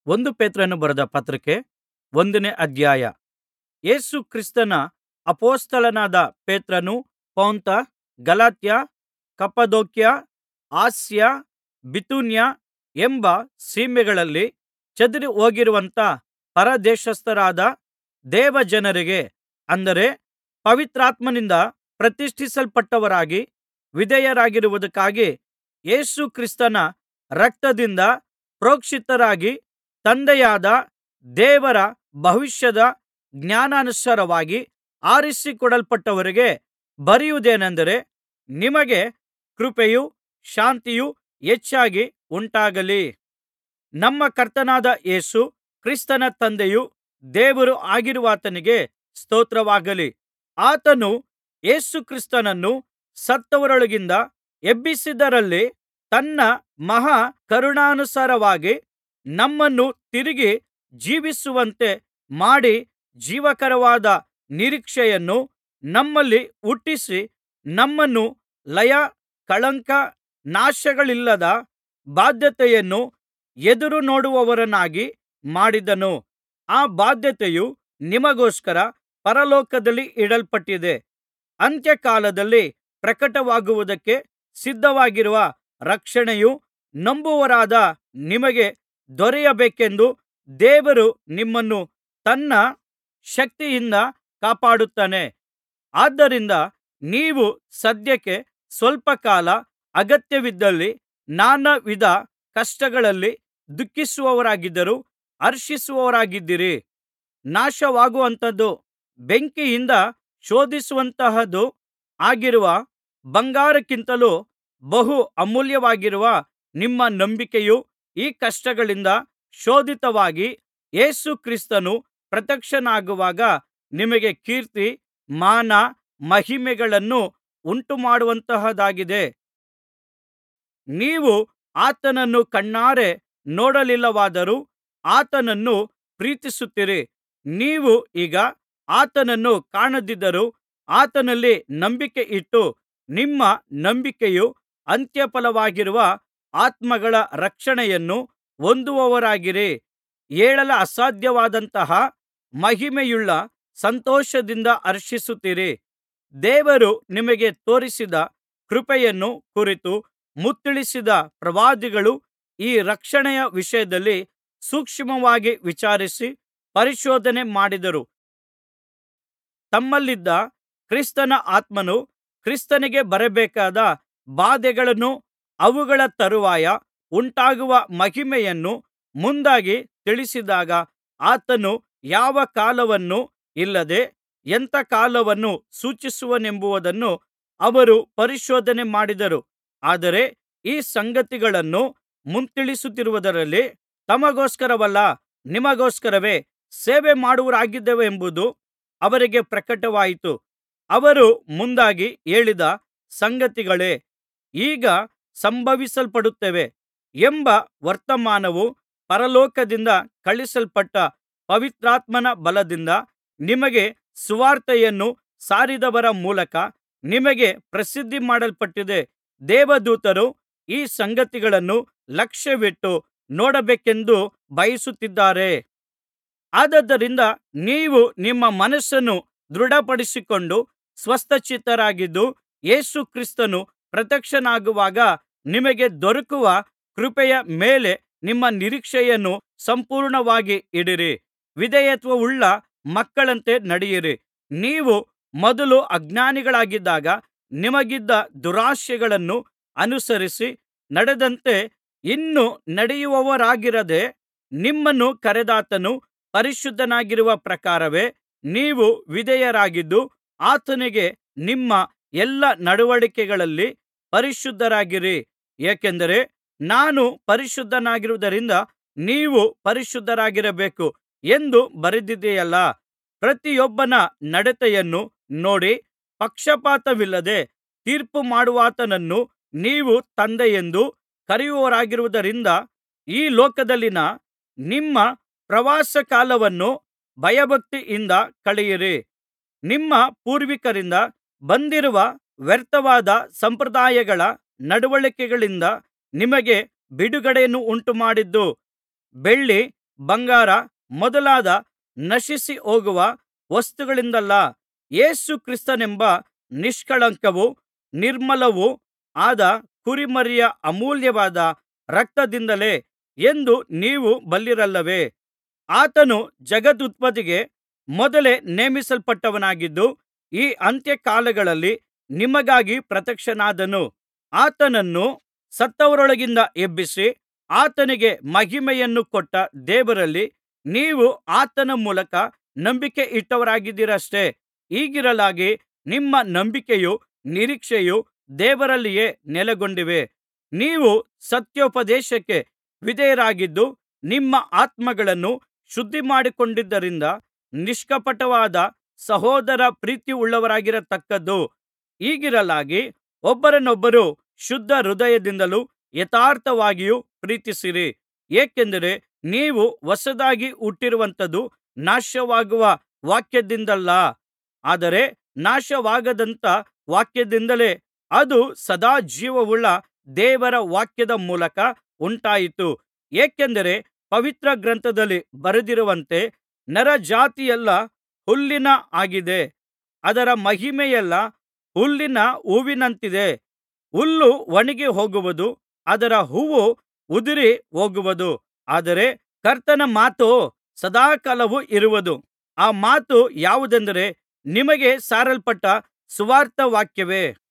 ಒಂದು ಪೇತ್ರನು ಬರೆದ ಪತ್ರಿಕೆ 1ನೇ ಅಧ್ಯಾಯ. ಯೇಸು ಕ್ರಿಸ್ತನ ಅಪೊಸ್ತಲನಾದ ಪೇತ್ರನು ಪೊಂತ, ಗಲಾತ್ಯ, ಕಪ್ಪದೋಕ್ಯ, ಆಸ್ಯ, ಬಿಥುನ್ಯ ಎಂಬ ಸೀಮೆಗಳಲ್ಲಿ ಚದುರಿಹೋಗಿರುವಂಥ ಪರದೇಶಸ್ಥರಾದ ದೇವಜನರಿಗೆ, ಅಂದರೆ ಪವಿತ್ರಾತ್ಮನಿಂದ ಪ್ರತಿಷ್ಠಿಸಲ್ಪಟ್ಟವರಾಗಿ ವಿಧೇಯರಾಗಿರುವುದಕ್ಕಾಗಿ ಯೇಸು ಕ್ರಿಸ್ತನ ರಕ್ತದಿಂದ ಪ್ರೋಕ್ಷಿತರಾಗಿ ತಂದೆಯಾದ ದೇವರ ಭವಿಷ್ಯದ ಜ್ಞಾನಾನುಸಾರವಾಗಿ ಆರಿಸಿಕೊಳ್ಳಲ್ಪಟ್ಟವರಿಗೆ ಬರೆಯುವುದೇನೆಂದರೆ, ನಿಮಗೆ ಕೃಪೆಯೂ ಶಾಂತಿಯೂ ಹೆಚ್ಚಾಗಿ ಉಂಟಾಗಲಿ. ನಮ್ಮ ಕರ್ತನಾದ ಯೇಸು ಕ್ರಿಸ್ತನ ತಂದೆಯೂ ದೇವರೂ ಆಗಿರುವಾತನಿಗೆ ಸ್ತೋತ್ರವಾಗಲಿ. ಆತನು ಯೇಸು ಕ್ರಿಸ್ತನನ್ನು ಸತ್ತವರೊಳಗಿಂದ ಎಬ್ಬಿಸಿದ್ದರಲ್ಲಿ ತನ್ನ ಮಹಾ ಕರುಣಾನುಸಾರವಾಗಿ ನಮ್ಮನ್ನು ತಿರುಗಿ ಜೀವಿಸುವಂತೆ ಮಾಡಿ, ಜೀವಕರವಾದ ನಿರೀಕ್ಷೆಯನ್ನು ನಮ್ಮಲ್ಲಿ ಹುಟ್ಟಿಸಿ, ನಮ್ಮನ್ನು ಲಯ, ಕಳಂಕ, ನಾಶಗಳಿಲ್ಲದ ಬಾಧ್ಯತೆಯನ್ನು ಎದುರುನೋಡುವವರನ್ನಾಗಿ ಮಾಡಿದನು. ಆ ಬಾಧ್ಯತೆಯು ನಿಮಗೋಸ್ಕರ ಪರಲೋಕದಲ್ಲಿ ಇಡಲ್ಪಟ್ಟಿದೆ. ಅಂತ್ಯಕಾಲದಲ್ಲಿ ಪ್ರಕಟವಾಗುವುದಕ್ಕೆ ಸಿದ್ಧವಾಗಿರುವ ರಕ್ಷಣೆಯು ನಂಬುವವರಾದ ನಿಮಗೆ ದೊರೆಯಬೇಕೆಂದು ದೇವರು ನಿಮ್ಮನ್ನು ತನ್ನ ಶಕ್ತಿಯಿಂದ ಕಾಪಾಡುತ್ತಾನೆ. ಆದ್ದರಿಂದ ನೀವು ಸದ್ಯಕ್ಕೆ ಸ್ವಲ್ಪ ಕಾಲ ಅಗತ್ಯವಿದ್ದಲ್ಲಿ ನಾನಾ ವಿಧ ಕಷ್ಟಗಳಲ್ಲಿ ದುಃಖಿಸುವವರಾಗಿದ್ದರೂ ಹರ್ಷಿಸುವವರಾಗಿದ್ದೀರಿ. ನಾಶವಾಗುವಂಥದ್ದು, ಬೆಂಕಿಯಿಂದ ಶೋಧಿಸುವಂತಹದ್ದೂ ಆಗಿರುವ ಬಂಗಾರಕ್ಕಿಂತಲೂ ಬಹು ಅಮೂಲ್ಯವಾಗಿರುವ ನಿಮ್ಮ ನಂಬಿಕೆಯು ಈ ಕಷ್ಟಗಳಿಂದ ಶೋಧಿತವಾಗಿ ಯೇಸು ಕ್ರಿಸ್ತನು ಪ್ರತ್ಯಕ್ಷನಾಗುವಾಗ ನಿಮಗೆ ಕೀರ್ತಿ, ಮಾನ, ಮಹಿಮೆಗಳನ್ನು ಉಂಟುಮಾಡುವಂತಹದ್ದಾಗಿದೆ. ನೀವು ಆತನನ್ನು ಕಣ್ಣಾರೆ ನೋಡಲಿಲ್ಲವಾದರೂ ಆತನನ್ನು ಪ್ರೀತಿಸುತ್ತೀರಿ. ನೀವು ಈಗ ಆತನನ್ನು ಕಾಣದಿದ್ದರೂ ಆತನಲ್ಲಿ ನಂಬಿಕೆ ಇಟ್ಟು ನಿಮ್ಮ ನಂಬಿಕೆಯು ಅಂತ್ಯಫಲವಾಗಿರುವ ಆತ್ಮಗಳ ರಕ್ಷಣೆಯನ್ನು ಹೊಂದುವವರಾಗಿರಿ. ಹೇಳಲಸಾಧ್ಯವಾದಂತಹ ಮಹಿಮೆಯುಳ್ಳ ಸಂತೋಷದಿಂದ ಹರ್ಷಿಸುತ್ತೀರಿ. ದೇವರು ನಿಮಗೆ ತೋರಿಸಿದ ಕೃಪೆಯನ್ನು ಕುರಿತು ಮುಂತಿಳಿಸಿದ ಪ್ರವಾದಿಗಳು ಈ ರಕ್ಷಣೆಯ ವಿಷಯದಲ್ಲಿ ಸೂಕ್ಷ್ಮವಾಗಿ ವಿಚಾರಿಸಿ ಪರಿಶೋಧನೆ ಮಾಡಿದರು. ತಮ್ಮಲ್ಲಿದ್ದ ಕ್ರಿಸ್ತನ ಆತ್ಮನು ಕ್ರಿಸ್ತನಿಗೆ ಬರಬೇಕಾದ ಬಾಧೆಗಳನ್ನೂ ಅವುಗಳ ತರುವಾಯ ಉಂಟಾಗುವ ಮಹಿಮೆಯನ್ನೂ ಮುಂದಾಗಿ ತಿಳಿಸಿದಾಗ, ಆತನು ಯಾವ ಕಾಲವನ್ನೂ ಇಲ್ಲದೆ ಎಂಥ ಕಾಲವನ್ನು ಸೂಚಿಸುವನೆಂಬುದನ್ನು ಅವರು ಪರಿಶೋಧನೆ ಮಾಡಿದರು. ಆದರೆ ಈ ಸಂಗತಿಗಳನ್ನು ಮುಂತಿಳಿಸುತ್ತಿರುವುದರಲ್ಲಿ ತಮಗೋಸ್ಕರವಲ್ಲ, ನಿಮಗೋಸ್ಕರವೇ ಸೇವೆ ಮಾಡುವವರಾಗಿದ್ದೇವೆಂಬುದು ಅವರಿಗೆ ಪ್ರಕಟವಾಯಿತು. ಅವರು ಮುಂದಾಗಿ ಹೇಳಿದ ಸಂಗತಿಗಳೇ ಈಗ ಸಂಭವಿಸಲ್ಪಡುತ್ತವೆ ಎಂಬ ವರ್ತಮಾನವು ಪರಲೋಕದಿಂದ ಕಳುಹಿಸಲ್ಪಟ್ಟ ಪವಿತ್ರಾತ್ಮನ ಬಲದಿಂದ ನಿಮಗೆ ಸುವಾರ್ತೆಯನ್ನು ಸಾರಿದವರ ಮೂಲಕ ನಿಮಗೆ ಪ್ರಸಿದ್ಧಿಮಾಡಲ್ಪಟ್ಟಿದೆ. ದೇವದೂತರು ಈ ಸಂಗತಿಗಳನ್ನು ಲಕ್ಷ್ಯವಿಟ್ಟು ನೋಡಬೇಕೆಂದು ಬಯಸುತ್ತಿದ್ದಾರೆ. ಆದುದರಿಂದ ನೀವು ನಿಮ್ಮ ಮನಸ್ಸನ್ನು ದೃಢಪಡಿಸಿಕೊಂಡು ಸ್ವಸ್ಥಚಿತ್ತರಾಗಿದ್ದು, ಯೇಸು ಕ್ರಿಸ್ತನು ಪ್ರತ್ಯಕ್ಷನಾಗುವಾಗ ನಿಮಗೆ ದೊರಕುವ ಕೃಪೆಯ ಮೇಲೆ ನಿಮ್ಮ ನಿರೀಕ್ಷೆಯನ್ನು ಸಂಪೂರ್ಣವಾಗಿ ಇಡಿರಿ. ವಿಧೇಯತ್ವವುಳ್ಳ ಮಕ್ಕಳಂತೆ ನಡೆಯಿರಿ. ನೀವು ಮೊದಲು ಅಜ್ಞಾನಿಗಳಾಗಿದ್ದಾಗ ನಿಮಗಿದ್ದ ದುರಾಶೆಗಳನ್ನು ಅನುಸರಿಸಿ ನಡೆದಂತೆ ಇನ್ನು ನಡೆಯುವವರಾಗಿರದೆ, ನಿಮ್ಮನ್ನು ಕರೆದಾತನು ಪರಿಶುದ್ಧನಾಗಿರುವ ಪ್ರಕಾರವೇ ನೀವು ವಿಧೇಯರಾಗಿದ್ದು ಆತನಿಗೆ ನಿಮ್ಮ ಎಲ್ಲಾ ನಡವಳಿಕೆಗಳಲ್ಲಿ ಪರಿಶುದ್ಧರಾಗಿರಿ. ಏಕೆಂದರೆ ನಾನು ಪರಿಶುದ್ಧನಾಗಿರುವುದರಿಂದ ನೀವು ಪರಿಶುದ್ಧರಾಗಿರಬೇಕು ಎಂದು ಬರೆದಿದೆಯಲ್ಲಾ. ಪ್ರತಿಯೊಬ್ಬನ ನಡತೆಯನ್ನು ನೋಡಿ ಪಕ್ಷಪಾತವಿಲ್ಲದೆ ತೀರ್ಪುಮಾಡುವಾತನನ್ನು ನೀವು ತಂದೆಯೆಂದು ಕರೆಯುವವರಾಗಿರುವುದರಿಂದ ಈ ಲೋಕದಲ್ಲಿನ ನಿಮ್ಮ ಪ್ರವಾಸ ಕಾಲವನ್ನು ಭಯಭಕ್ತಿಯಿಂದ ಕಳೆಯಿರಿ. ನಿಮ್ಮ ಪೂರ್ವಿಕರಿಂದ ಬಂದಿರುವ ವ್ಯರ್ಥವಾದ ಸಂಪ್ರದಾಯಗಳ ನಡವಳಿಕೆಗಳಿಂದ ನಿಮಗೆ ಬಿಡುಗಡೆಯನ್ನು ಉಂಟುಮಾಡಿದ್ದು ಬೆಳ್ಳಿ, ಬಂಗಾರ ಮೊದಲಾದ ನಶಿಸಿ ಹೋಗುವ ವಸ್ತುಗಳಿಂದಲ್ಲ, ಯೇಸು ಕ್ರಿಸ್ತನೆಂಬ ನಿಷ್ಕಳಂಕವೂ ನಿರ್ಮಲವೂ ಆದ ಕುರಿಮರಿಯ ಅಮೂಲ್ಯವಾದ ರಕ್ತದಿಂದಲೇ ಎಂದು ನೀವು ಬಲ್ಲಿರಲ್ಲವೇ. ಆತನು ಜಗದುತ್ಪತ್ತಿಗೆ ಮೊದಲೇ ನೇಮಿಸಲ್ಪಟ್ಟವನಾಗಿದ್ದು, ಈ ಅಂತ್ಯಕಾಲಗಳಲ್ಲಿ ನಿಮಗಾಗಿ ಪ್ರತ್ಯಕ್ಷನಾದನು. ಆತನನ್ನು ಸತ್ತವರೊಳಗಿಂದ ಎಬ್ಬಿಸಿ ಆತನಿಗೆ ಮಹಿಮೆಯನ್ನು ಕೊಟ್ಟ ದೇವರಲ್ಲಿ ನೀವು ಆತನ ಮೂಲಕ ನಂಬಿಕೆಯಿಟ್ಟವರಾಗಿದ್ದೀರಷ್ಟೆ. ಹೀಗಿರಲಾಗಿ ನಿಮ್ಮ ನಂಬಿಕೆಯೂ ನಿರೀಕ್ಷೆಯೂ ದೇವರಲ್ಲಿಯೇ ನೆಲೆಗೊಂಡಿವೆ. ನೀವು ಸತ್ಯೋಪದೇಶಕ್ಕೆ ವಿಧೇಯರಾಗಿದ್ದು ನಿಮ್ಮ ಆತ್ಮಗಳನ್ನು ಶುದ್ಧಿಮಾಡಿಕೊಂಡದ್ದರಿಂದ ನಿಷ್ಕಪಟವಾದ ಸಹೋದರ ಪ್ರೀತಿಯುಳ್ಳವರಾಗಿರತಕ್ಕದ್ದು. ಹೀಗಿರಲಾಗಿ ಒಬ್ಬರನ್ನೊಬ್ಬರು ಶುದ್ಧ ಹೃದಯದಿಂದಲೂ ಯಥಾರ್ಥವಾಗಿಯೂ ಪ್ರೀತಿಸಿರಿ. ಏಕೆಂದರೆ ನೀವು ಹೊಸದಾಗಿ ಹುಟ್ಟಿರುವಂಥದ್ದು ನಾಶವಾಗುವ ವಾಕ್ಯದಿಂದಲ್ಲ, ಆದರೆ ನಾಶವಾಗದಂಥ ವಾಕ್ಯದಿಂದಲೇ. ಅದು ಸದಾ ಜೀವವುಳ್ಳ ದೇವರ ವಾಕ್ಯದ ಮೂಲಕ ಉಂಟಾಯಿತು. ಏಕೆಂದರೆ ಪವಿತ್ರ ಗ್ರಂಥದಲ್ಲಿ ಬರೆದಿರುವಂತೆ, ನರಜಾತಿಯೆಲ್ಲಾ ಹುಲ್ಲಿನ ಹಾಗಿದೆ, ಅದರ ಮಹಿಮೆಯೆಲ್ಲಾ ಹುಲ್ಲಿನ ಹೂವಿನಂತಿದೆ. ಹುಲ್ಲು ಒಣಗಿ ಹೋಗುವುದು, ಅದರ ಹೂವು ಉದುರಿ ಹೋಗುವುದು, ಆದರೆ ಕರ್ತನ ಮಾತೋ ಸದಾಕಾಲವೂ ಇರುವುದು. ಆ ಮಾತು ಯಾವುದೆಂದರೆ, ನಿಮಗೆ ಸಾರಲ್ಪಟ್ಟ ಸುವಾರ್ತಾವಾಕ್ಯವೇ.